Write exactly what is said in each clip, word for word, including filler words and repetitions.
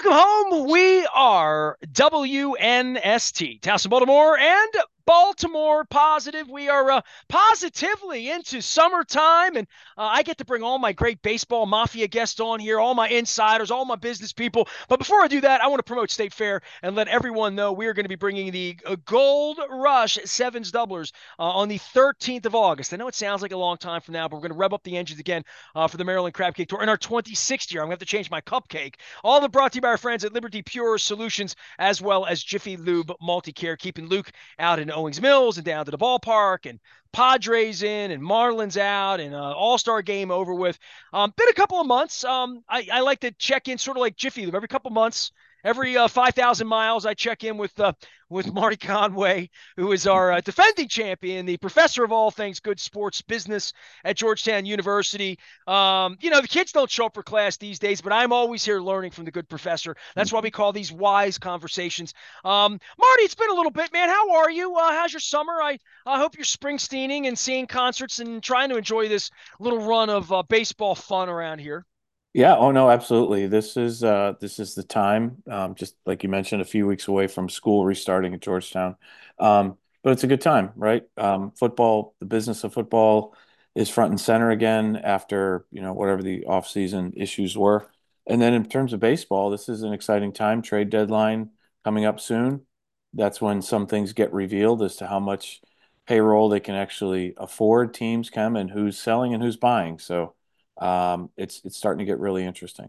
Welcome home. We are W N S T, Towson, Baltimore, and Baltimore Positive. We are uh, positively into summertime, and uh, I get to bring all my great baseball mafia guests on here, all my insiders, all my business people. But before I do that, I want to promote State Fair and let everyone know we are going to be bringing the uh, Gold Rush Sevens Doublers uh, on the thirteenth of August. I know it sounds like a long time from now, but we're going to rev up the engines again uh, for the Maryland Crab Cake Tour in our twenty-sixth year. I'm going to have to change my cupcake. All the brought to you by our friends at Liberty Pure Solutions, as well as Jiffy Lube Multicare, keeping Luke out in Owings Mills and down to the ballpark, and Padres in, and Marlins out, and uh, All-Star game over with. Um, been a couple of months. Um, I, I like to check in sort of like Jiffy Lube every couple of months. Every uh, five thousand miles, I check in with uh, with Marty Conway, who is our uh, defending champion, the professor of all things good sports business at Georgetown University. Um, you know, the kids don't show up for class these days, but I'm always here learning from the good professor. That's why we call these wise conversations. Um, Marty, it's been a little bit, man. How are you? Uh, how's your summer? I, I hope you're Springsteening and seeing concerts and trying to enjoy this little run of uh, baseball fun around here. Yeah, oh no, absolutely. This is uh this is the time. Um, just like you mentioned, a few weeks away from school restarting at Georgetown. Um, but it's a good time, right? Um, football, the business of football is front and center again after, you know, whatever the off-season issues were. And then in terms of baseball, this is an exciting time. Trade deadline coming up soon. That's when some things get revealed as to how much payroll they can actually afford, teams can, and who's selling and who's buying. So um, it's it's starting to get really interesting.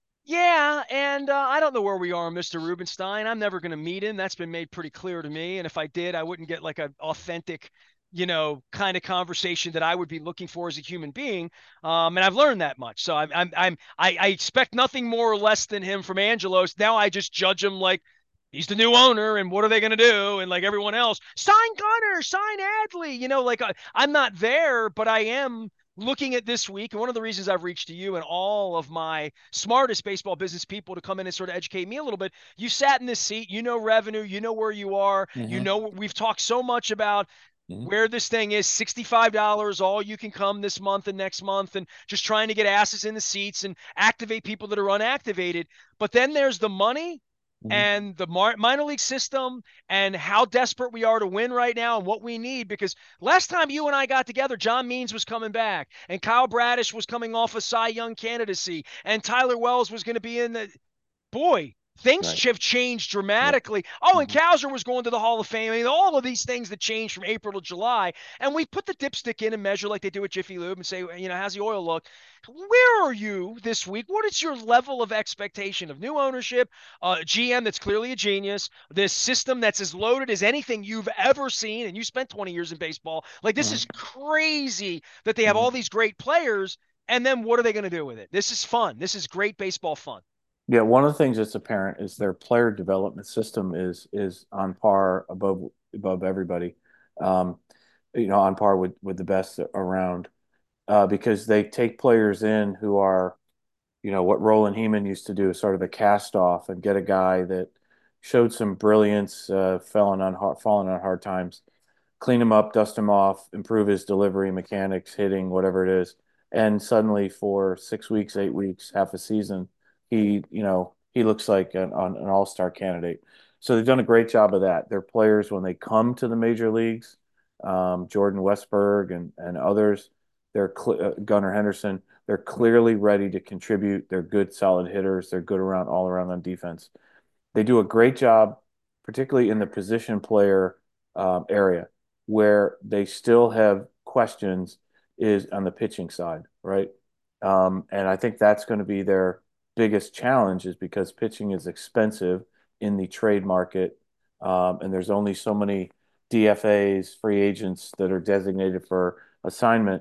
Yeah, and uh, I don't know where we are, Mister Rubenstein. I'm never going to meet him. That's been made pretty clear to me. And if I did, I wouldn't get like an authentic, you know, kind of conversation that I would be looking for as a human being. Um, and I've learned that much. So I'm, I'm, I'm, I, I expect nothing more or less than him from Angelos. Now I just judge him like he's the new owner, and what are they going to do? And like everyone else, sign Gunner, sign Adley. You know, like I, I'm not there, but I am looking at this week, and one of the reasons I've reached to you and all of my smartest baseball business people to come in and sort of educate me a little bit. You sat in this seat, you know revenue, you know where you are, you Hmm. know we've talked so much about Hmm. where this thing is sixty-five dollars all you can come this month and next month, and just trying to get asses in the seats and activate people that are unactivated. But then there's the money Hmm. and the minor league system and how desperate we are to win right now and what we need. Because last time you and I got together, John Means was coming back and Kyle Bradish was coming off a Cy Young candidacy and Tyler Wells was going to be in the boy, things Right. have changed Yeah. dramatically. Oh, and Hmm. Kowser was going to the Hall of Fame. I mean, all of these things that changed from April to July. And we put the dipstick in and measure like they do at Jiffy Lube and say, you know, how's the oil look? Where are you this week? What is your level of expectation of new ownership, uh, G M that's clearly a genius, this system that's as loaded as anything you've ever seen, and you spent twenty years in baseball. Like, this is Hmm. crazy that they have Hmm. all these great players. And then what are they going to do with it? This is fun. This is great baseball fun. Yeah, one of the things that's apparent is their player development system is is on par above above everybody. Um, you know, on par with with the best around. Uh, because they take players in who are, you know, what Roland Heeman used to do, sort of a cast off, and get a guy that showed some brilliance, uh, falling on hard, falling on hard times, clean him up, dust him off, improve his delivery, mechanics, hitting, whatever it is. And suddenly for six weeks, eight weeks, half a season, he, you know, he looks like an, an all-star candidate. So they've done a great job of that. Their players, when they come to the major leagues, um, Jordan Westberg and, and others, they're uh, Gunnar Henderson, they're clearly ready to contribute. They're good, solid hitters. They're good around all around on defense. They do a great job, particularly in the position player um, area, where they still have questions is on the pitching side, right? Um, and I think that's going to be their biggest challenge is because pitching is expensive in the trade market, um, and there's only so many D F As, free agents that are designated for assignment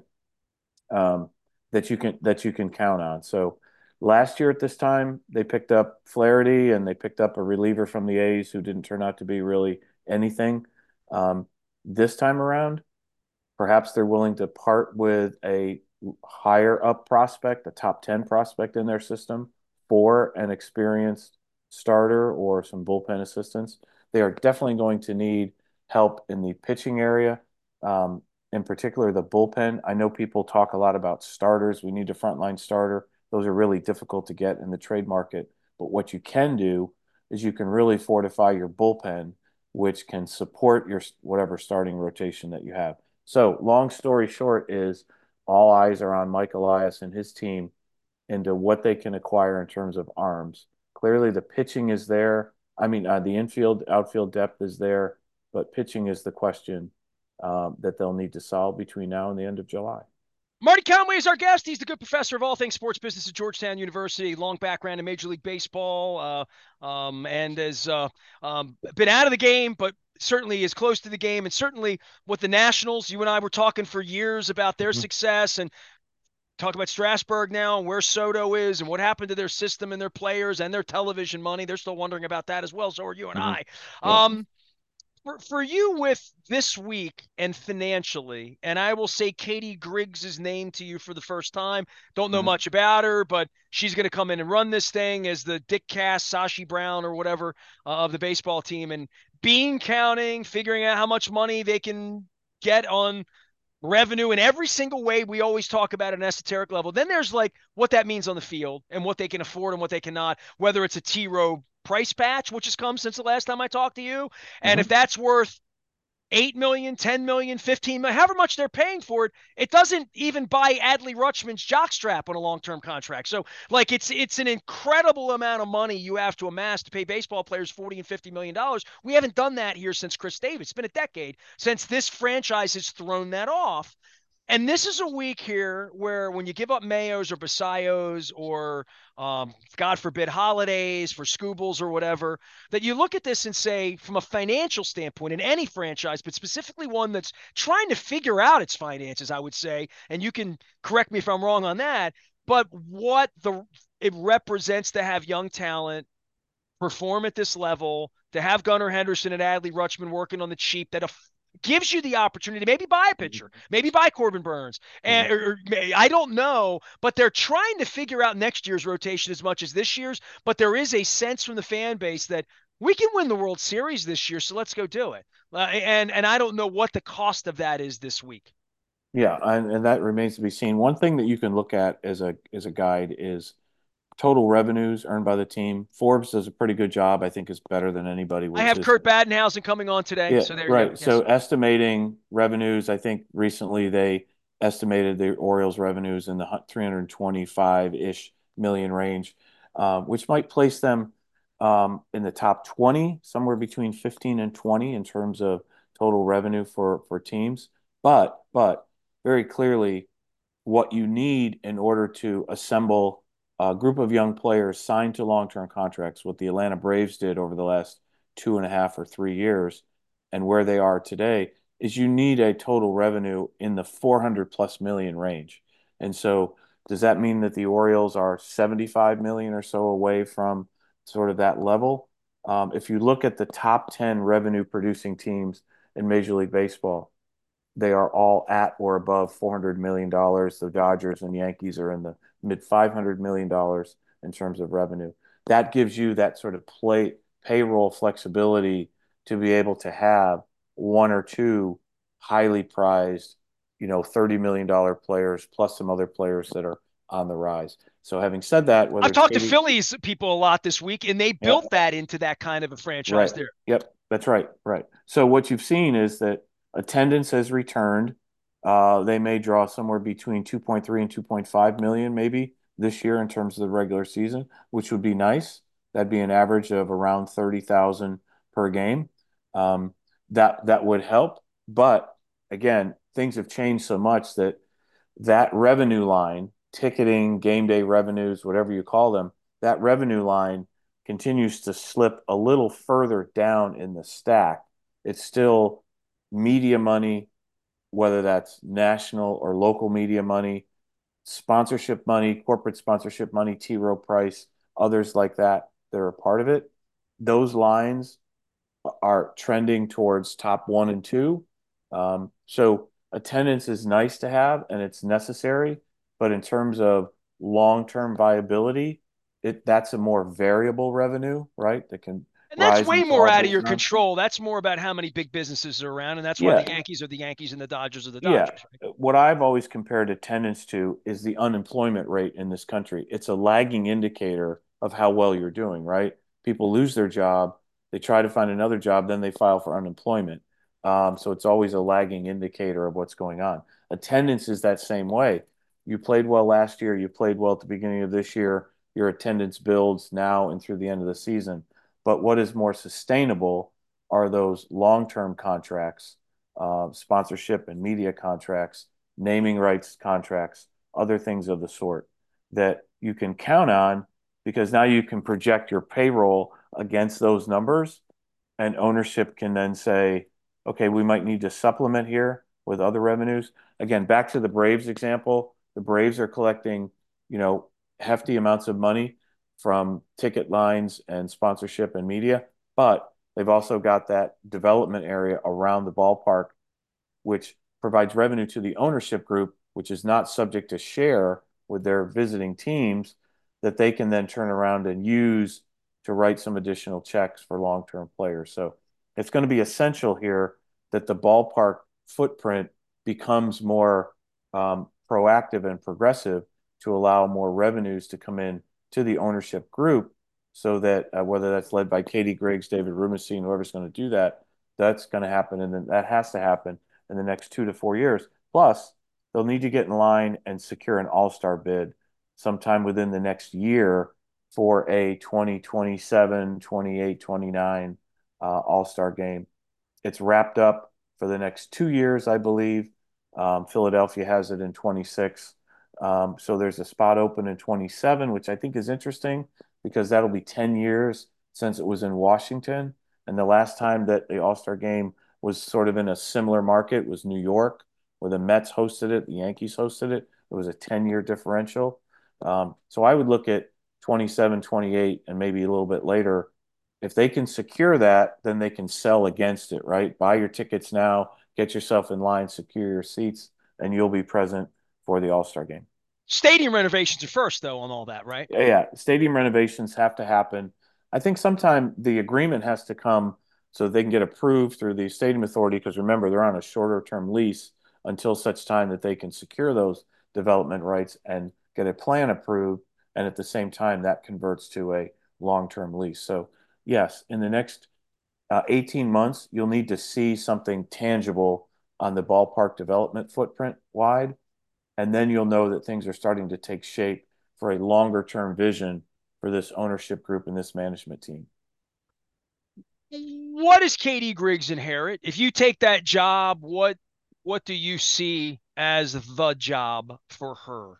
um, that you can that you can count on. So last year at this time, they picked up Flaherty and they picked up a reliever from the A's who didn't turn out to be really anything. Um, this time around, perhaps they're willing to part with a higher up prospect, a top ten prospect in their system for an experienced starter or some bullpen assistance. They are definitely going to need help in the pitching area, um, in particular the bullpen. I know people talk a lot about starters. We need a frontline starter. Those are really difficult to get in the trade market. But what you can do is you can really fortify your bullpen, which can support your whatever starting rotation that you have. So, long story short, is all eyes are on Mike Elias and his team into what they can acquire in terms of arms. Clearly, the pitching is there. I mean, uh, the infield, outfield depth is there, but pitching is the question um, that they'll need to solve between now and the end of July. Marty Conway is our guest. He's the good professor of all things sports business at Georgetown University, long background in Major League Baseball, uh, um, and has uh, um, been out of the game, but certainly is close to the game. And certainly with the Nationals, you and I were talking for years about their Mm-hmm. success and talk about Strasburg now and where Soto is and what happened to their system and their players and their television money. They're still wondering about that as well. So are you and Mm-hmm. I. Yeah. Um, for, for you with this week and financially, and I will say Katie Griggs' name to you for the first time. Don't know Mm-hmm. much about her, but she's going to come in and run this thing as the Dick Cass, Sashi Brown, or whatever uh, of the baseball team, and bean counting, figuring out how much money they can get on revenue in every single way we always talk about at an esoteric level. Then there's like what that means on the field and what they can afford and what they cannot, whether it's a T Row price patch, which has come since the last time I talked to you. And if Mm-hmm. that's worth eight million, ten million, fifteen million, however much they're paying for it, it doesn't even buy Adley Rutschman's jockstrap on a long-term contract. So like it's it's an incredible amount of money you have to amass to pay baseball players forty and fifty million dollars. We haven't done that here since Chris Davis. It's been a decade since this franchise has thrown that off. And this is a week here where when you give up Mayos or Basallos or, um, God forbid, holidays for Scoobles or whatever, that you look at this and say, from a financial standpoint, in any franchise, but specifically one that's trying to figure out its finances, I would say, and you can correct me if I'm wrong on that, but what the it represents to have young talent perform at this level, to have Gunnar Henderson and Adley Rutschman working on the cheap, that gives you the opportunity to maybe buy a pitcher, maybe buy Corbin Burns. Mm-hmm. And or, or, I don't know, but they're trying to figure out next year's rotation as much as this year's. But there is a sense from the fan base that we can win the World Series this year, so let's go do it. Uh, and and I don't know what the cost of that is this week. Yeah, and, and that remains to be seen. One thing that you can look at as a as a guide is total revenues earned by the team. Forbes does a pretty good job. I think is better than anybody I with have his. Kurt Badenhausen coming on today, Yeah, so there you go. right. So Yes. estimating revenues, I think recently they estimated the Orioles revenues in the three hundred twenty-five-ish million range, um, which might place them um, in the top twenty, somewhere between fifteen and twenty in terms of total revenue for for teams. But but very clearly what you need in order to assemble a group of young players signed to long-term contracts, what the Atlanta Braves did over the last two and a half or three years, and where they are today, is you need a total revenue in the four hundred plus million range. And so, does that mean that the Orioles are seventy-five million or so away from sort of that level? Um, if you look at the top ten revenue producing teams in Major League Baseball, they are all at or above four hundred million dollars. The Dodgers and Yankees are in the mid five hundred million dollars in terms of revenue. That gives you that sort of play payroll flexibility to be able to have one or two highly prized, you know, thirty million dollars players plus some other players that are on the rise. So having said that, whether I've it's talked to Katie, Phillies people a lot this week, and they yeah, built that into that kind of a franchise right. there. Yep, that's right. Right. So what you've seen is that attendance has returned. Uh, they may draw somewhere between two point three and two point five million maybe this year in terms of the regular season, which would be nice. That'd be an average of around thirty thousand per game. Um, that that would help. But again, things have changed so much that that revenue line, ticketing, game day revenues, whatever you call them, that revenue line continues to slip a little further down in the stack. It's still media money, whether that's national or local media money, sponsorship money, corporate sponsorship money, T. Rowe Price, others like that that are a part of it. Those lines are trending towards top one and two. Um, so attendance is nice to have and it's necessary, but in terms of long-term viability, it that's a more variable revenue, right? That can And that's rise way and more fall out of based your on. control. That's more about how many big businesses are around. And that's why Yeah, the Yankees are the Yankees and the Dodgers are the yeah. Dodgers. Right? What I've always compared attendance to is the unemployment rate in this country. It's a lagging indicator of how well you're doing, right? People lose their job, they try to find another job, then they file for unemployment. Um, so it's always a lagging indicator of what's going on. Attendance is that same way. You played well last year, you played well at the beginning of this year, your attendance builds now and through the end of the season. But what is more sustainable are those long-term contracts, uh, sponsorship and media contracts, naming rights contracts, other things of the sort that you can count on because now you can project your payroll against those numbers, and ownership can then say, okay, we might need to supplement here with other revenues. Again, back to the Braves example, the Braves are collecting, you know, hefty amounts of money from ticket lines and sponsorship and media, but they've also got that development area around the ballpark, which provides revenue to the ownership group, which is not subject to share with their visiting teams, that they can then turn around and use to write some additional checks for long-term players. So it's going to be essential here that the ballpark footprint becomes more um, proactive and progressive to allow more revenues to come in to the ownership group so that uh, whether that's led by Katie Griggs, David Rubenstein, whoever's going to do that, that's going to happen. And then that has to happen in the next two to four years. Plus, they'll need to get in line and secure an all-star bid sometime within the next year for a twenty twenty-seven, twenty-eight, twenty-nine uh, all-star game. It's wrapped up for the next two years, I believe. Um, Philadelphia has it in twenty-six. Um, so there's a spot open in twenty-seven, which I think is interesting because that'll be ten years since it was in Washington. And the last time that the All-Star game was sort of in a similar market was New York, where the Mets hosted it, the Yankees hosted it. It was a ten-year differential. Um, so I would look at twenty-seven, twenty-eight, and maybe a little bit later. If they can secure that, then they can sell against it, right? Buy your tickets now, get yourself in line, secure your seats, and you'll be present for the All-Star game. Stadium renovations are first, though, on all that, right? Yeah, yeah. Stadium renovations have to happen. I think sometime the agreement has to come so they can get approved through the stadium authority because remember, they're on a shorter term lease until such time that they can secure those development rights and get a plan approved. And at the same time, that converts to a long-term lease. So yes, in the next uh, eighteen months, you'll need to see something tangible on the ballpark development footprint wide, and then you'll know that things are starting to take shape for a longer term vision for this ownership group and this management team. What does Katie Griggs inherit? If you take that job, what what do you see as the job for her?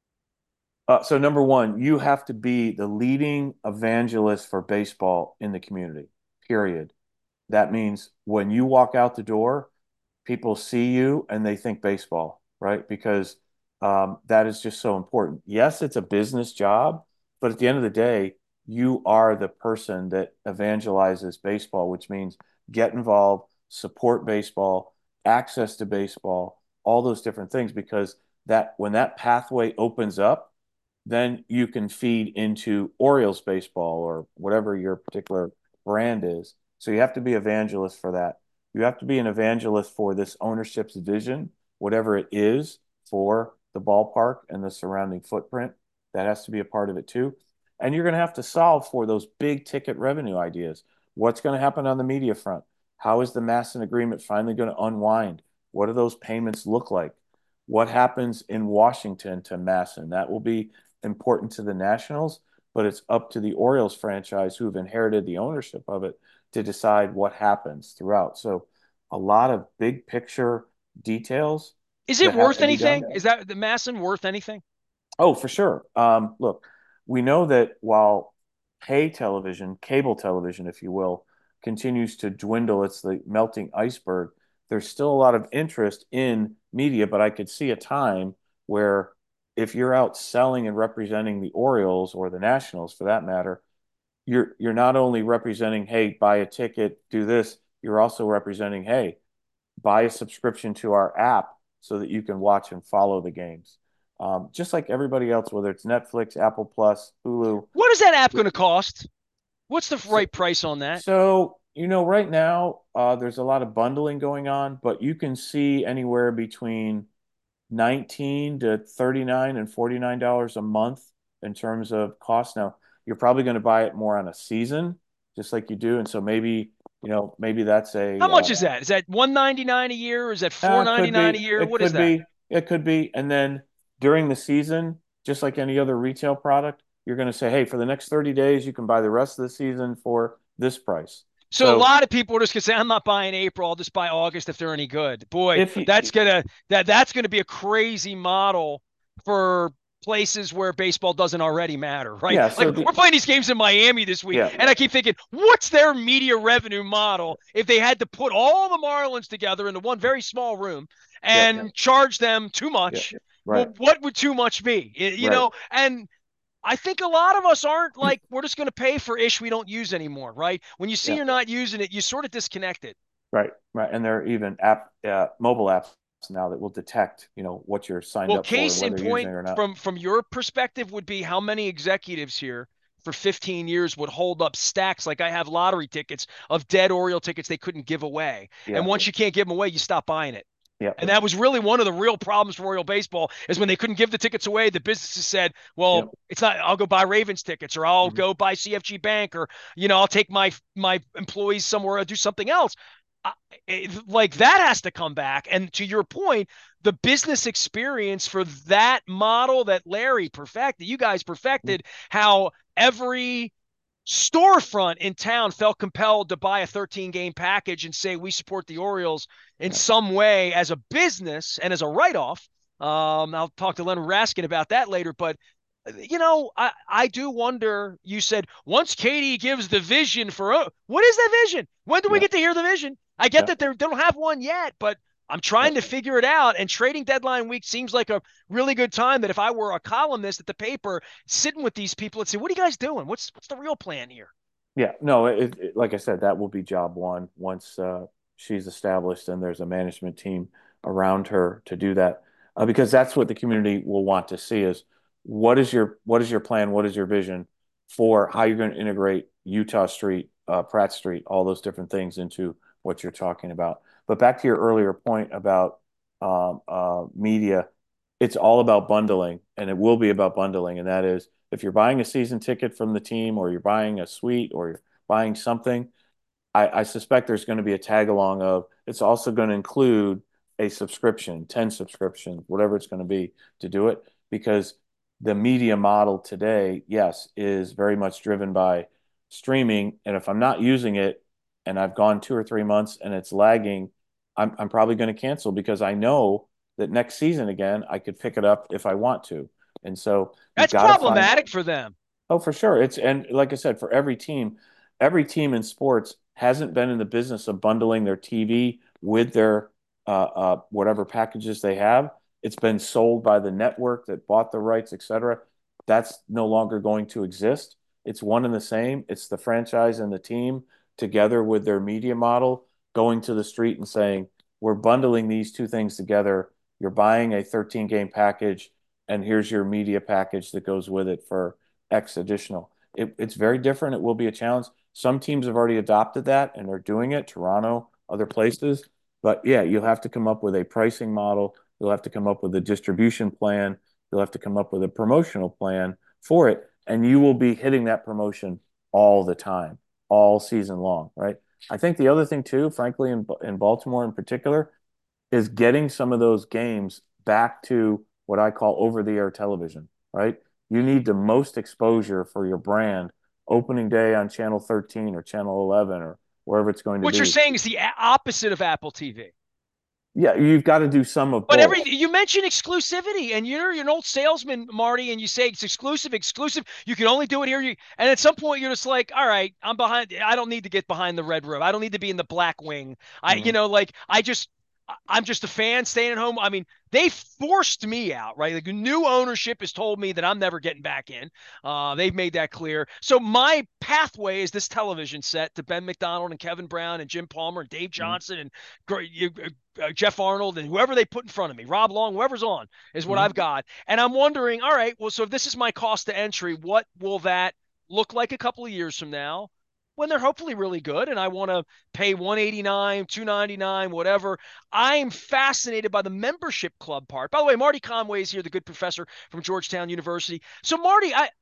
Uh, so number one, you have to be the leading evangelist for baseball in the community, period. That means when you walk out the door, people see you and they think baseball, right? Because um, that is just so important. Yes, it's a business job, but at the end of the day, you are the person that evangelizes baseball, which means get involved, support baseball, access to baseball, all those different things, because that when that pathway opens up, then you can feed into Orioles baseball or whatever your particular brand is. So you have to be evangelist for that. You have to be an evangelist for this ownership's vision, whatever it is for the ballpark and the surrounding footprint. That has to be a part of it too. And you're going to have to solve for those big ticket revenue ideas. What's going to happen on the media front? How is the MASN agreement finally going to unwind? What do those payments look like? What happens in Washington to MASN? That will be important to the Nationals, but it's up to the Orioles franchise who've inherited the ownership of it to decide what happens throughout. So a lot of big picture details Is it that have worth to be done. anything? Is that the MASN worth anything? Oh, for sure. Um, look, we know that while pay television, cable television, if you will, continues to dwindle, it's the melting iceberg. There's still a lot of interest in media, but I could see a time where if you're out selling and representing the Orioles or the Nationals for that matter, you're you're not only representing, hey, buy a ticket, do this, you're also representing, hey, buy a subscription to our app so that you can watch and follow the games. Um, just like everybody else, whether it's Netflix, Apple Plus, Hulu. What is that app going to cost? What's the So, right price on that? so you know, right now, uh, there's a lot of bundling going on, but you can see anywhere between nineteen to thirty-nine and forty-nine dollars a month in terms of cost. Now, you're probably going to buy it more on a season, just like you do. And so maybe, you know, maybe that's How a, much uh, is that? Is that one ninety-nine a year or is that uh, it could four ninety-nine a be, year? it What is could that? be, it could be. And then during the season, just like any other retail product, you're going to say, hey, for the next thirty days, you can buy the rest of the season for this price. So a So lot of people are just gonna say, I'm not buying April, I'll just buy August if they're any good. Boy, if you, that's gonna that that's gonna be a crazy model for places where baseball doesn't already matter, right? yeah, Like so the, we're playing these games in Miami this week, yeah, and I keep thinking, what's their media revenue model if they had to put all the Marlins together into one very small room yeah, and charge them too yeah, much? Well, right, what would too much be? You right. know, and I think a lot of us aren't like, we're just going to pay for ish we don't use anymore, right? When you see Yeah. you're not using it, you sort of disconnect it. Right, right. And there are even app uh, mobile apps now that will detect, you know, what you're signed Well, up for and case in whether you're using point it or not. from from your perspective would be how many executives here for fifteen years would hold up stacks like I have lottery tickets of dead Oriole tickets they couldn't give away. And Yeah, once you can't give them away, you stop buying it. yeah, And that was really one of the real problems for Royal Baseball is when they couldn't give the tickets away, the businesses said, yeah. well, it's not, I'll go buy Ravens tickets or I'll Mhm. go buy C F G Bank or, you know, I'll take my, my employees somewhere or do something else. I, it, like that has to come back. And to your point, the business experience for that model that Larry perfected, you guys perfected, how every storefront in town felt compelled to buy a thirteen game package and say we support the Orioles in Yeah, some way as a business and as a write-off. Um, I'll talk to Leonard Raskin about that later, but you know, I, I do wonder. You said once Katie gives the vision for uh, what is that vision? When do we yeah, get to hear the vision? I get yeah, that they don't have one yet, but I'm yeah, trying to figure it out. And trading deadline week seems like a really good time that if I were a columnist at the paper, sitting with these people and say, "What are you guys doing? What's what's the real plan here?" yeah. No, it, it, like I said, that will be job one once uh, she's established and there's a management team around her to do that. Uh, because that's what the community will want to see is what is your what is your plan? What is your vision for how you're going to integrate Utah Street, uh, Pratt Street, all those different things into what you're talking about. But back to your earlier point about um, uh, media, it's all about bundling, and it will be about bundling. And that is, if you're buying a season ticket from the team, or you're buying a suite, or you're buying something, I, I suspect there's going to be a tag along of it's also going to include a subscription, ten subscriptions, whatever it's going to be to do it. Because the media model today, yes, is very much driven by streaming. And if I'm not using it and I've gone two or three months and it's lagging, I'm, I'm probably going to cancel because I know that next season again, I could pick it up if I want to. And so you've That's got to find, problematic for them. oh, for sure. It's and like I said, for every team, every team in sports hasn't been in the business of bundling their T V with their uh, uh, whatever packages they have. It's been sold by the network that bought the rights, et cetera. That's no longer going to exist. It's one and the same. It's the franchise and the team together with their media model going to the street and saying, we're bundling these two things together. You're buying a thirteen game package, and here's your media package that goes with it for X additional. It, it's very different. It will be a challenge. Some teams have already adopted that and are doing it, Toronto, other places. But yeah, you'll have to come up with a pricing model. You'll have to come up with a distribution plan. You'll have to come up with a promotional plan for it. And you will be hitting that promotion all the time, all season long, right? I think the other thing too, frankly, in, in Baltimore in particular, is getting some of those games back to what I call over the air television, right? You need the most exposure for your brand opening day on channel thirteen or channel eleven or wherever it's going to What you're be. saying is the opposite of Apple T V. Yeah, you've got to do some of But every both. you mentioned exclusivity, and you're you're an old salesman, Marty, and you say it's exclusive, exclusive. You can only do it here. You, and at some point, you're just like, all right, I'm behind. I don't need to get behind the red room. I don't need to be in the black wing. I, you Mhm. know, like I just, I'm just a fan staying at home. I mean, they forced me out, right? Like new ownership has told me that I'm never getting back in. Uh, they've made that clear. So my pathway is this television set to Ben McDonald and Kevin Brown and Jim Palmer and Dave Mhm. Johnson and uh, Jeff Arnold and whoever they put in front of me, Rob Long, whoever's on, is what Mhm. I've got. And I'm wondering, all right, well, so if this is my cost to entry, what will that look like a couple of years from now? When they're hopefully really good and I want to pay one eighty-nine, two ninety-nine, whatever. I'm fascinated by the membership club part. By the way, Marty Conway is here, the good professor from Georgetown University. So Marty, I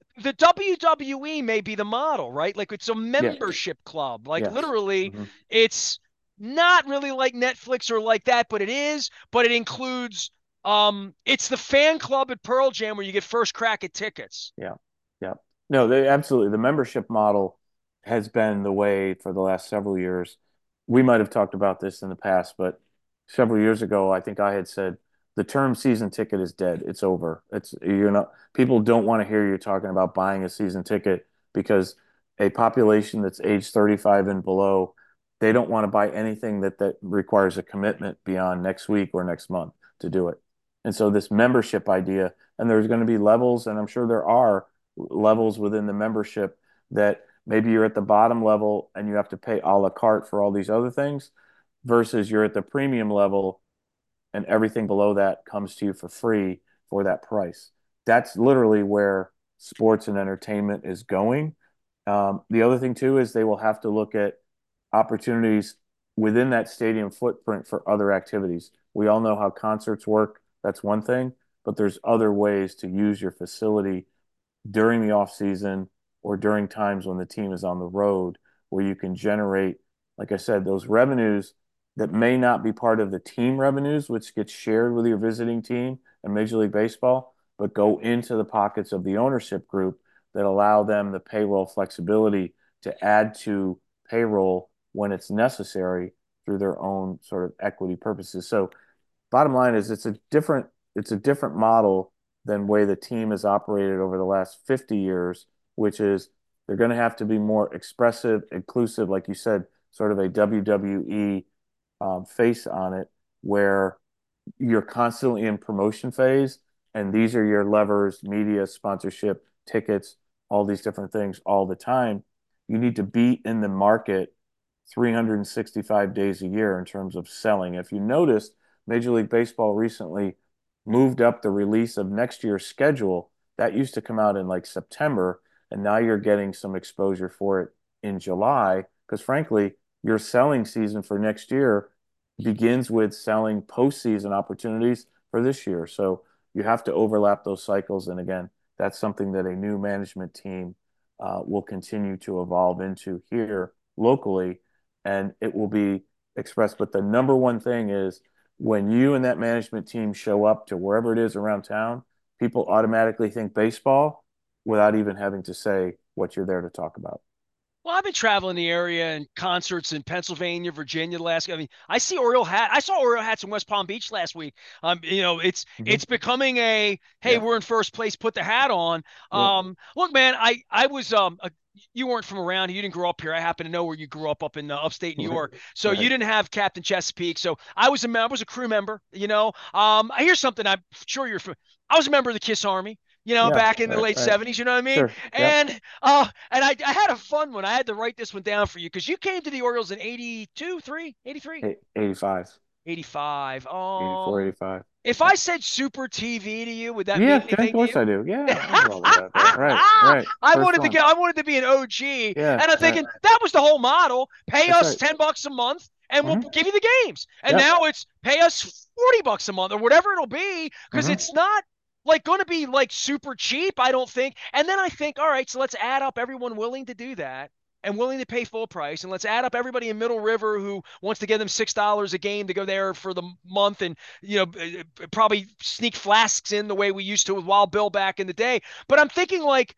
the W W E may be the model, right? Like it's a Yeah. membership club. Like Yes. literally, Hmm. it's not really like Netflix or like that, but it is. But it includes um, it's the fan club at Pearl Jam where you get first crack at tickets. Yeah. Yeah. No, they absolutely. The membership model has been the way for the last several years. We might have talked about this in the past, but several years ago, I think I had said the term season ticket is dead. It's over. It's you're not people don't want to hear you talking about buying a season ticket because a population that's age thirty-five and below, they don't want to buy anything that that requires a commitment beyond next week or next month to do it. And so this membership idea, and there's going to be levels, and I'm sure there are levels within the membership that maybe you're at the bottom level and you have to pay a la carte for all these other things versus you're at the premium level and everything below that comes to you for free for that price. That's literally where sports and entertainment is going. Um, the other thing too is they will have to look at opportunities within that stadium footprint for other activities. We all know how concerts work. That's one thing, but there's other ways to use your facility during the off season or during times when the team is on the road where you can generate, like I said, those revenues that may not be part of the team revenues, which gets shared with your visiting team and Major League Baseball, but go into the pockets of the ownership group that allow them the payroll flexibility to add to payroll when it's necessary through their own sort of equity purposes. So bottom line is it's a different it's a different model than way the team has operated over the last fifty years, which is they're going to have to be more expressive, inclusive, like you said, sort of a W W E um, face on it, where you're constantly in promotion phase, and these are your levers, media, sponsorship, tickets, all these different things all the time. You need to be in the market three hundred sixty-five days a year in terms of selling. If you noticed, Major League Baseball recently moved up the release of next year's schedule. That used to come out in like September, and now you're getting some exposure for it in July because, frankly, your selling season for next year begins with selling postseason opportunities for this year. So you have to overlap those cycles. And again, that's something that a new management team uh, will continue to evolve into here locally, and it will be expressed. But the number one thing is when you and that management team show up to wherever it is around town, people automatically think baseball without even having to say what you're there to talk about. Well, I've been traveling the area and concerts in Pennsylvania, Virginia. The last, I mean, I see Oriole hat. I saw Oriole hats in West Palm Beach last week. Um, you know, it's Mm-hmm. it's becoming a hey, Yeah. we're in first place. Put the hat on. Yeah. Um, look, man, I I was um, a, you weren't from around. You didn't grow up here. I happen to know where you grew up up in uh, upstate New Right. York. So you Right. didn't have Captain Chesapeake. So I was a I was a crew member. You know, um, I hear something. I'm sure you're. I was a member of the Kiss Army. You know, Yeah. back in the Right. late Right. seventies. You know what I mean? Sure. Yep. And uh, and I, I had a fun one. I had to write this one down for you because you came to the Orioles in eighty-two, three, eighty-three, Eight- eighty-five, eighty-five. eighty-four, Um, eighty-five. if Yep. I said Super T V to you, would that Yeah, mean of anything to course you? I do. Yeah, I know all about that. Right. Right. I First wanted to one. get I wanted to be an O G. Yeah. And I'm Right. thinking that was the whole model. Pay That's us right. ten bucks a month and we'll Hmm. give you the games. And Yep. now it's pay us forty bucks a month or whatever it'll be because Hmm. it's not like going to be like super cheap, I don't think. And then I think, all right, so let's add up everyone willing to do that and willing to pay full price. And let's add up everybody in Middle River who wants to give them six dollars a game to go there for the month and, you know, probably sneak flasks in the way we used to with Wild Bill back in the day. But I'm thinking like,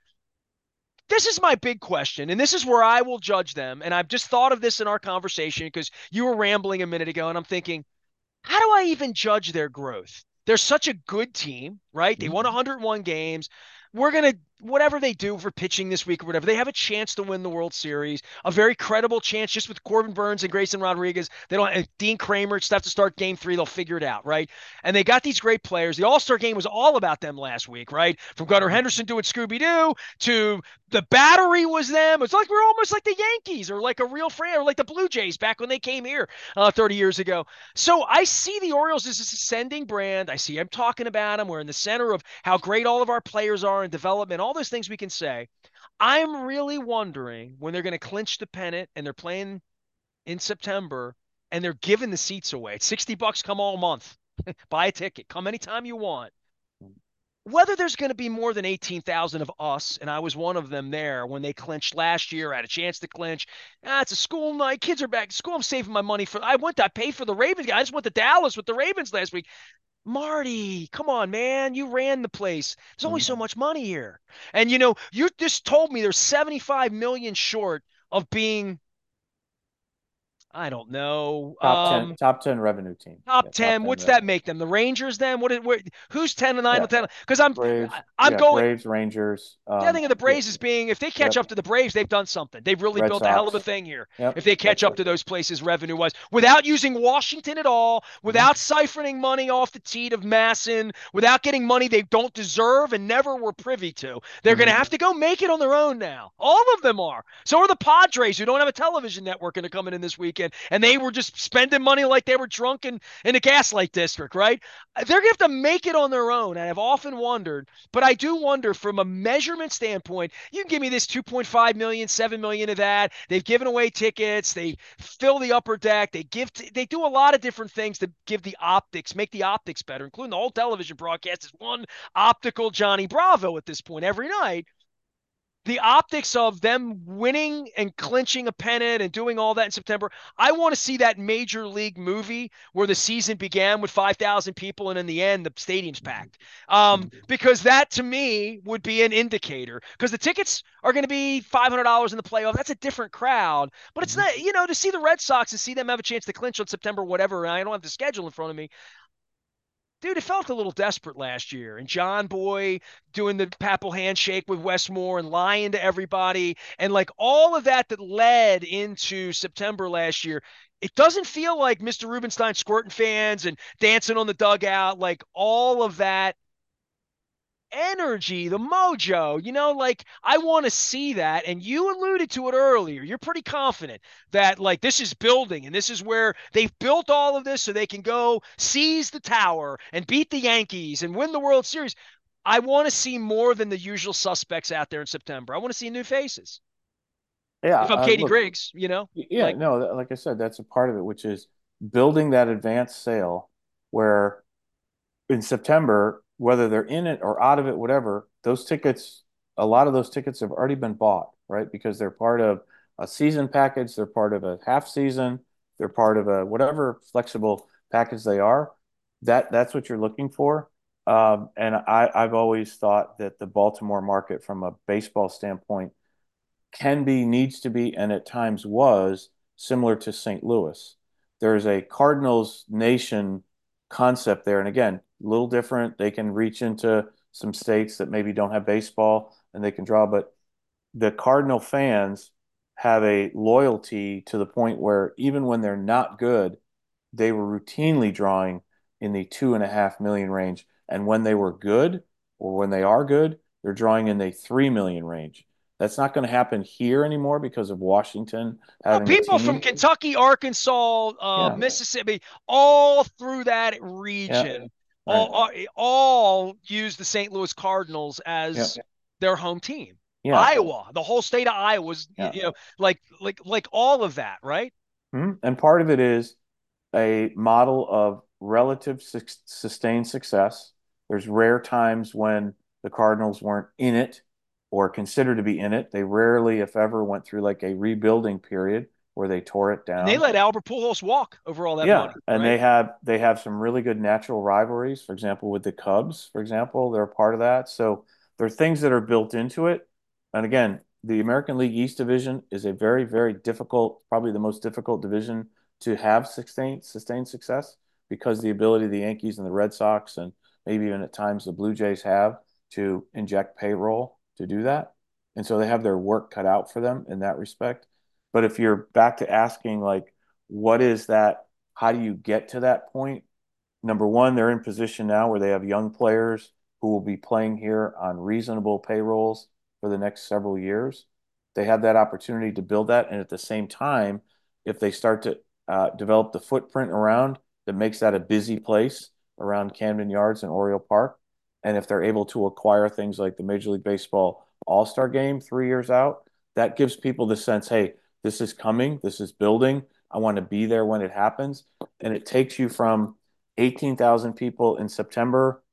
this is my big question, and this is where I will judge them. And I've just thought of this in our conversation because you were rambling a minute ago, and I'm thinking, how do I even judge their growth? They're such a good team, right? They won one hundred one games. We're going to, whatever they do for pitching this week or whatever, they have a chance to win the World Series, a very credible chance just with Corbin Burns and Grayson Rodriguez. They don't have Dean Kramer. It's tough to start game three. They'll figure it out, right? And they got these great players. The All Star game was all about them last week, right? From Gunnar Henderson doing Scooby Doo to the battery was them. It's like we're almost like the Yankees or like a real friend or like the Blue Jays back when they came here uh, thirty years ago. So I see the Orioles as this ascending brand. I see I'm talking about them. We're in the center of how great all of our players are in development, all those things we can say. I'm really wondering when they're going to clinch the pennant and they're playing in September and they're giving the seats away. It's sixty bucks, come all month. Buy a ticket. Come anytime you want. whether there's going to be more than eighteen thousand of us, and I was one of them there when they clinched last year, I had a chance to clinch. Ah, it's a school night. Kids are back to school. I'm saving my money for, I went, to, I paid for the Ravens. I just went to Dallas with the Ravens last week. Marty, come on, man. You ran the place. There's only so Mhm. much money here. And you know, you just told me there's seventy-five million short of being, I don't know, Top ten, um, top ten revenue team. top Yeah, top ten. ten What's that revenue. make them? The Rangers then? What, is, where, who's ten and nine Yeah, with ten? Because I'm Braves. I'm Yeah, going, Braves, Rangers. yeah, I Um, think of the yeah, Braves as being, if they catch yep. up to the Braves, they've done something. They've really Red built a hell of a Sox. thing here. If Yep, they catch that's up it. to those places revenue wise, without using Washington at all, Hmm. without siphoning money off the teat of Masson, without getting money they don't deserve and never were privy to, they're going to Hmm. have to go make it on their own now. All of them are. So are the Padres, who don't have a television network and are coming in this weekend, and they were just spending money like they were drunk in, in a gaslight district, right? They're going to have to make it on their own. And I've often wondered, but I do wonder from a measurement standpoint, you can give me this two point five million, seven million of that. They've given away tickets. They fill the upper deck. They give, t- they do a lot of different things to give the optics, make the optics better, including the whole television broadcast is one optical Johnny Bravo at this point every night. The optics of them winning and clinching a pennant and doing all that in September. I want to see that major league movie where the season began with five thousand people and in the end the stadium's packed. Um, because that to me would be an indicator because the tickets are going to be five hundred dollars in the playoff. That's a different crowd, but it's Hmm. not, you know, to see the Red Sox and see them have a chance to clinch on September, whatever. And I don't have the schedule in front of me. Dude, it felt a little desperate last year. And John Boy doing the Papal handshake with Westmore and lying to everybody. And like all of that that led into September last year, it doesn't feel like mister Rubenstein squirting fans and dancing on the dugout, like all of that energy, the mojo, you know, like I want to see that. And you alluded to it earlier. You're pretty confident that like this is building and this is where they've built all of this so they can go seize the tower and beat the Yankees and win the World Series. I want to see more than the usual suspects out there in September. I want to see new faces. Yeah, If I'm uh, Katie look, Griggs, you know, yeah, like, no, like I said, that's a part of it, which is building that advanced sale where in September, whether they're in it or out of it, whatever, those tickets, a lot of those tickets have already been bought, right? Because they're part of a season package, they're part of a half season, they're part of a whatever flexible package they are. That that's what you're looking for. Um, and I, I've always thought that the Baltimore market, from a baseball standpoint, can be, needs to be, and at times was similar to Saint Louis. There's a Cardinals nation concept there. And again, a little different. They can reach into some states that maybe don't have baseball and they can draw, but the Cardinal fans have a loyalty to the point where even when they're not good, they were routinely drawing in the two and a half million range. And when they were good, or when they are good, they're drawing in the three million range. That's not going to happen here anymore because of Washington well, having a people from team. Kentucky, Arkansas, uh, Yeah, Mississippi, all through that yeah, region, right. all, all all use the Saint Louis Cardinals Yeah, as their home team. yeah, Iowa, the whole state of Iowa was, yeah. you know, like like like all of that, right? Mhm. And part of it is a model of relative su sustained success. There's rare times when the Cardinals weren't in it or considered to be in it. They rarely, if ever, went through like a rebuilding period where they tore it And they down. let Albert Pujols walk over all that Yeah, money, and right? they have they have some really good natural rivalries. For example, with the Cubs, for example, they're a part of that. So there are things that are built into it. And again, the American League East division is a very, very difficult, probably the most difficult division to have sustained sustained success because the ability the Yankees and the Red Sox and maybe even at times the Blue Jays have to inject payroll to do that. And so they have their work cut out for them in that respect. But if you're back to asking like, what is that? How do you get to that point? Number one, they're in position now where they have young players who will be playing here on reasonable payrolls for the next several years. They have that opportunity to build that. And at the same time, if they start to uh, develop the footprint around that makes that a busy place around Camden Yards and Oriole Park, and if they're able to acquire things like the Major League Baseball All-Star Game three years out, that gives people the sense, hey, this is coming, this is building. I want to be there when it happens. And it takes you from eighteen thousand people in September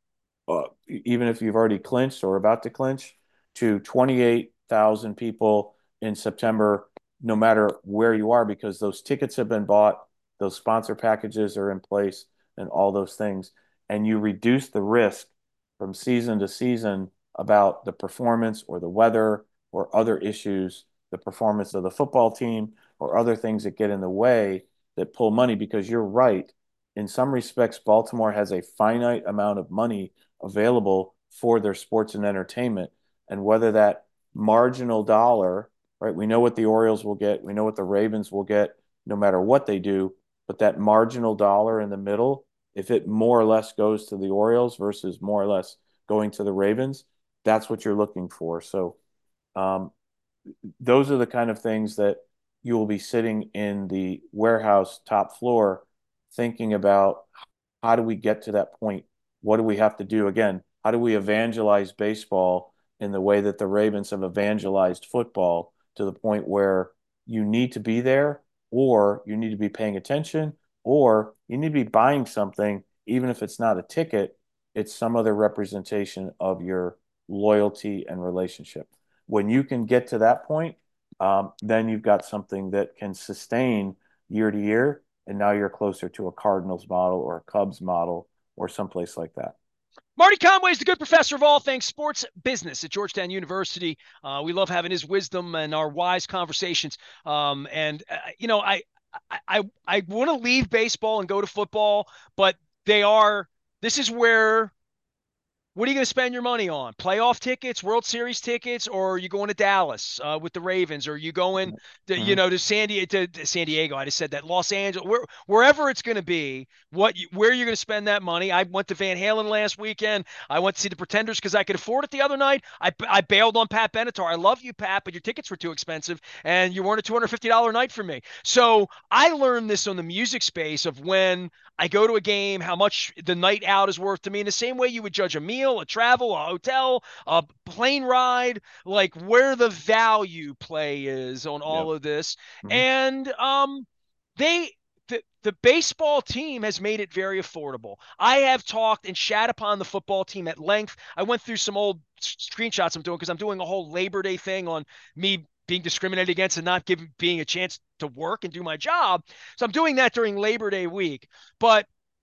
uh, even if you've already clinched or about to clinch, to twenty-eight thousand people in September, no matter where you are, because those tickets have been bought, those sponsor packages are in place, and all those things. And you reduce the risk from season to season about the performance or the weather or other issues, the performance of the football team or other things that get in the way that pull money. Because you're right, in some respects, Baltimore has a finite amount of money available for their sports and entertainment. And whether that marginal dollar, right, we know what the Orioles will get, we know what the Ravens will get no matter what they do, but that marginal dollar in the middle, if it more or less goes to the Orioles versus more or less going to the Ravens, that's what you're looking for. So um, those are the kind of things that you will be sitting in the warehouse top floor thinking about, how do we get to that point? What do we have to do? Again, how do we evangelize baseball in the way that the Ravens have evangelized football to the point where you need to be there, or you need to be paying attention, or you need to be buying something, even if it's not a ticket, it's some other representation of your loyalty and relationship. When you can get to that point, um, then you've got something that can sustain year to year. And now you're closer to a Cardinals model or a Cubs model or someplace like that. Marty Conway is the good professor of all things sports business at Georgetown University. Uh, we love having his wisdom and our wise conversations. Um, and uh, you know, I I I, I want to leave baseball and go to football, but they are. This is where, what are you going to spend your money on? Playoff tickets, World Series tickets, or are you going to Dallas uh, with the Ravens? Or are you going, to, you Mm-hmm. know, to San Diego? To, to San Diego, I just said that. Los Angeles, where, wherever it's going to be, what, you, where you're going to spend that money. I went to Van Halen last weekend. I went to see the Pretenders because I could afford it the other night. I, I bailed on Pat Benatar. I love you, Pat, but your tickets were too expensive, and you weren't a two hundred fifty dollars night for me. So I learned this on the music space of when I go to a game, how much the night out is worth to me. In the same way you would judge a meal, a travel, a hotel, a plane ride, like where the value play is on Yep. all of this. Mm-hmm. And um, they the, the baseball team has made it very affordable. I have talked and shat upon the football team at length. I went through some old screenshots I'm doing because I'm doing a whole Labor Day thing on me being discriminated against and not giving being a chance to work and do my job. So I'm doing that during Labor Day week. But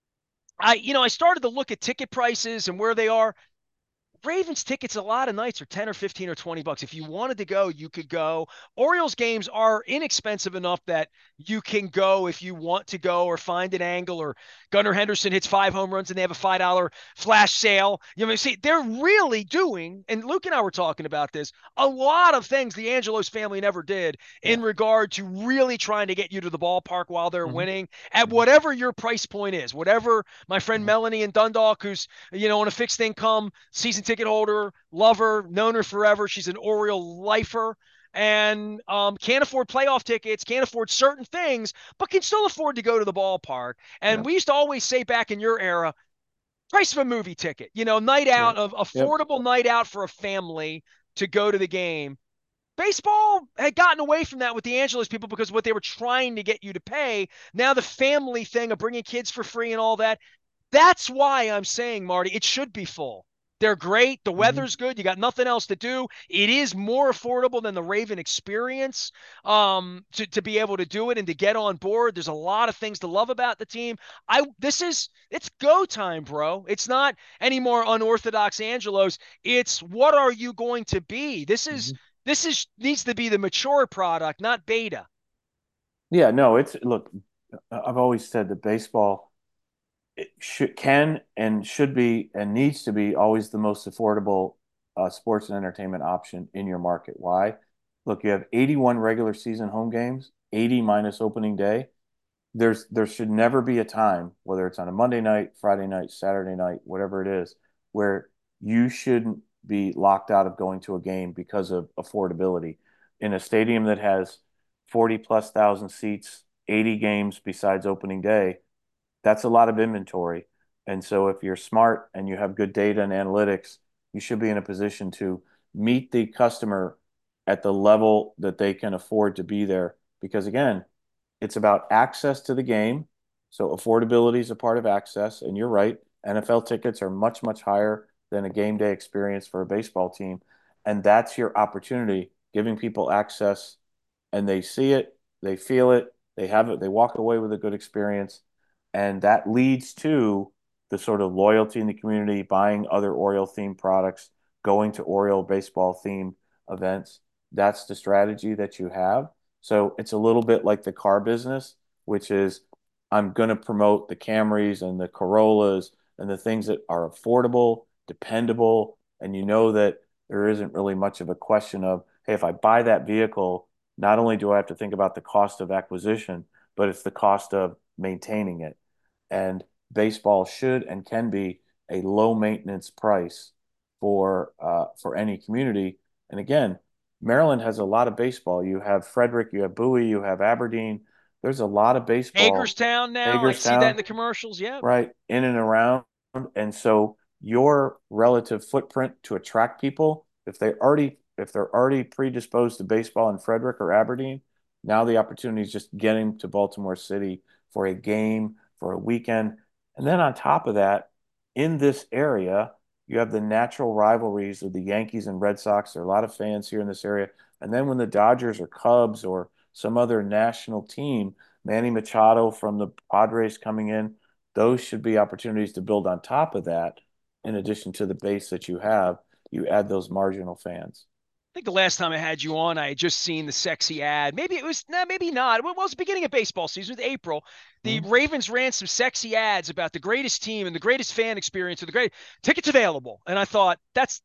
I, you know, I started to look at ticket prices and where they are. Ravens tickets a lot of nights are ten or fifteen or twenty bucks. If you wanted to go, you could go. Orioles games are inexpensive enough that you can go if you want to go, or find an angle, or Gunnar Henderson hits five home runs and they have a five dollar flash sale. You know, see, they're really doing, and Luke and I were talking about this, a lot of things the Angelos family never did Yeah. in regard to really trying to get you to the ballpark while they're Mm-hmm. winning at Mm-hmm. whatever your price point is. Whatever my friend Mm-hmm. Melanie in Dundalk, who's, you know, on a fixed income season ticket holder, love her, known her forever. She's an Oriole lifer and um, can't afford playoff tickets, can't afford certain things, but can still afford to go to the ballpark. And Yep. we used to always say back in your era, price of a movie ticket, you know, night Yep. out of Yep. affordable night out for a family to go to the game. Baseball had gotten away from that with the Angeles people because what they were trying to get you to pay. Now the family thing of bringing kids for free and all that, that's why I'm saying, Marty, it should be full. They're great. The Mm-hmm. weather's good. You got nothing else to do. It is more affordable than the Raven experience um, to, to be able to do it and to get on board. There's a lot of things to love about the team. I this is it's go time, bro. It's not any more unorthodox Angelos. It's what are you going to be? This is Mm-hmm. this is needs to be the mature product, not beta. Yeah, no, it's look, I've always said that baseball, it should, can and should be and needs to be always the most affordable uh, sports and entertainment option in your market. Why? Look, you have eighty-one regular season home games, eighty minus opening day. There's there should never be a time, whether it's on a Monday night, Friday night, Saturday night, whatever it is, where you shouldn't be locked out of going to a game because of affordability. In a stadium that has forty plus thousand seats, eighty games besides opening day, that's a lot of inventory. And so if you're smart and you have good data and analytics, you should be in a position to meet the customer at the level that they can afford to be there. Because again, it's about access to the game. So affordability is a part of access. And you're right, N F L tickets are much, much higher than a game day experience for a baseball team. And that's your opportunity, giving people access and they see it, they feel it, they have it, they walk away with a good experience. And that leads to the sort of loyalty in the community, buying other Oriole themed products, going to Oriole baseball themed events. That's the strategy that you have. So it's a little bit like the car business, which is I'm going to promote the Camrys and the Corollas and the things that are affordable, dependable, and you know that there isn't really much of a question of, hey, if I buy that vehicle, not only do I have to think about the cost of acquisition, but it's the cost of maintaining it. And baseball should and can be a low maintenance price for uh, for any community. And again, Maryland has a lot of baseball. You have Frederick, you have Bowie, you have Aberdeen. There's a lot of baseball. Hagerstown now, I see that in Hagerstown, the commercials. Yeah. right, in and around. And so your relative footprint to attract people, if they already if they're already predisposed to baseball in Frederick or Aberdeen, now the opportunity is just getting to Baltimore City for a game, for a weekend. And then on top of that, in this area, you have the natural rivalries of the Yankees and Red Sox. There are a lot of fans here in this area. And then when the Dodgers or Cubs or some other national team, Manny Machado from the Padres coming in, those should be opportunities to build on top of that. In addition to the base that you have, you add those marginal fans. I think the last time I had you on, I had just seen the sexy ad. Maybe it was, nah, maybe not. Well, it was the beginning of baseball season, with April. The Hmm? Ravens ran some sexy ads about the greatest team and the greatest fan experience or the great tickets available. And I thought, that's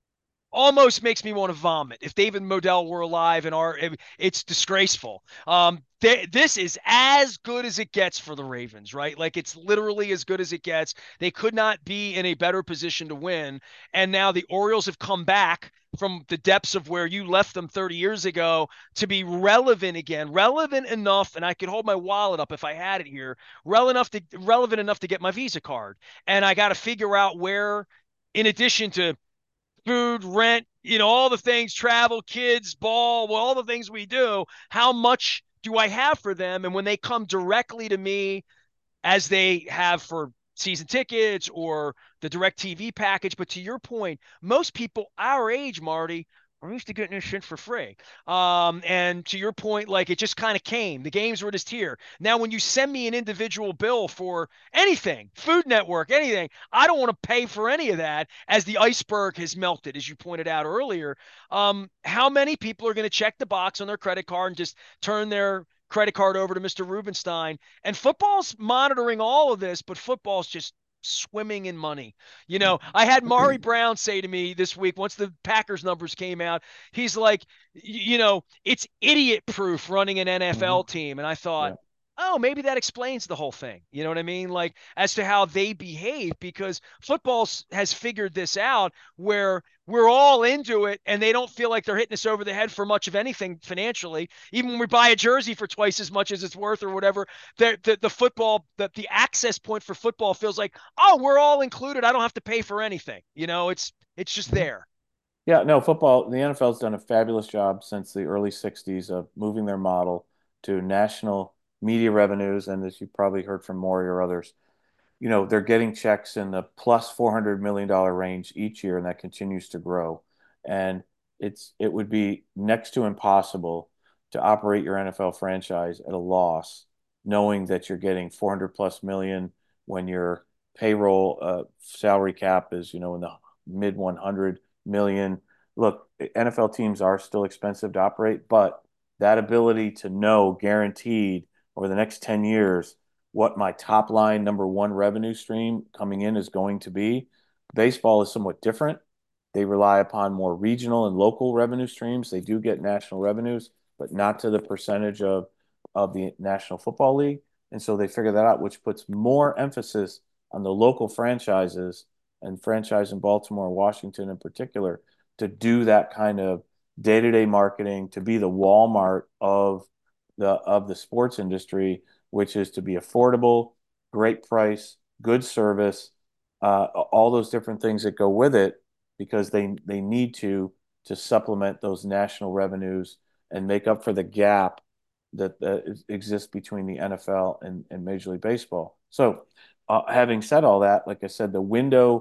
almost makes me want to vomit. If David Modell were alive and our, it's disgraceful. Um, they, this is as good as it gets for the Ravens, right? Like it's literally as good as it gets. They could not be in a better position to win. And now the Orioles have come back from the depths of where you left them thirty years ago to be relevant again, relevant enough. And I could hold my wallet up if I had it here, relevant enough to relevant enough to get my Visa card. And I got to figure out where, in addition to food, rent, you know, all the things, travel, kids, ball, well, all the things we do, how much do I have for them? And when they come directly to me as they have for season tickets or the direct T V package. But to your point, most people our age, Marty, are used to getting this shit for free. Um, and to your point, like it just kind of came. The games were just here. Now, when you send me an individual bill for anything, Food Network, anything, I don't want to pay for any of that as the iceberg has melted, as you pointed out earlier. Um, how many people are going to check the box on their credit card and just turn their credit card over to Mister Rubenstein? And football's monitoring all of this, but football's just swimming in money. You know, I had Maury Brown say to me this week, once the Packers numbers came out, he's like, you know, it's idiot proof running an Hmm. N F L team. And I thought, Yeah. oh, maybe that explains the whole thing. You know what I mean? Like as to how they behave, because football has figured this out where we're all into it and they don't feel like they're hitting us over the head for much of anything financially. Even when we buy a jersey for twice as much as it's worth or whatever, the, the, the football, the, the access point for football feels like, oh, we're all included. I don't have to pay for anything. You know, it's, it's just Hmm. there. Yeah, no, football, the N F L's done a fabulous job since the early sixties of moving their model to national media revenues. And as you probably heard from Maury or others, you know, they're getting checks in the plus four hundred million dollar range each year, and that continues to grow. And it's it would be next to impossible to operate your N F L franchise at a loss, knowing that you're getting four hundred plus million when your payroll uh, salary cap is, you know, in the mid one hundred million. Look, N F L teams are still expensive to operate, but that ability to know guaranteed over the next ten years what my top line number one revenue stream coming in is going to be. Baseball is somewhat different. They rely upon more regional and local revenue streams. They do get national revenues, but not to the percentage of, of the National Football League. And so they figure that out, which puts more emphasis on the local franchises and franchise in Baltimore and Washington in particular to do that kind of day-to-day marketing, to be the Walmart of the of the sports industry, which is to be affordable, great price, good service, uh, all those different things that go with it, because they they need to to supplement those national revenues and make up for the gap that, that exists between the N F L and, and Major League Baseball. So, uh, having said all that, like I said, the window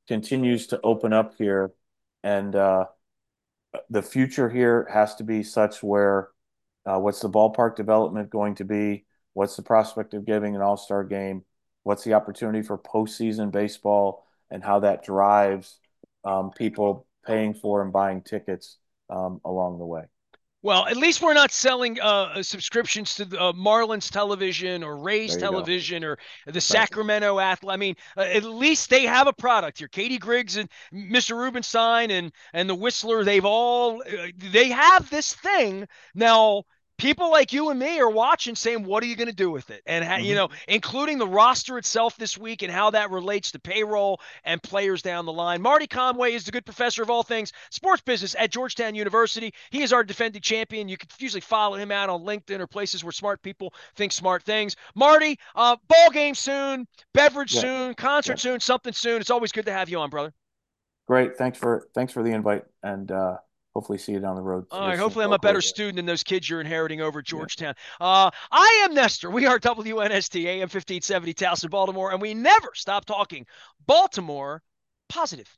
continues to open up here, and uh, the future here has to be such where uh, what's the ballpark development going to be? What's the prospect of giving an all-star game? What's the opportunity for postseason baseball and how that drives um, people paying for and buying tickets um, along the way? Well, at least we're not selling uh, subscriptions to uh, Marlins television or Rays There you go. television or the Right. Sacramento Athlete. I mean, uh, at least they have a product here. Katie Griggs and Mister Rubenstein and and the Whistler, they've all uh, they have this thing now. People like you and me are watching, saying, "What are you going to do with it?" And ha- you Mm-hmm. know, including the roster itself this week and how that relates to payroll and players down the line. Marty Conway is the good professor of all things sports business at Georgetown University. He is our defending champion. You can usually follow him out on LinkedIn or places where smart people think smart things. Marty, uh, ball game soon, beverage Yeah. soon, concert Yeah. soon, something soon. It's always good to have you on, brother. Great. Thanks for thanks for the invite, and uh, hopefully see you down the road All here right. soon, Hopefully, I'm a better locally. student than those kids you're inheriting over at Yeah. Georgetown. Uh, I am Nestor. We are W N S T, A M fifteen seventy, Towson, Baltimore, and we never stop talking Baltimore positive.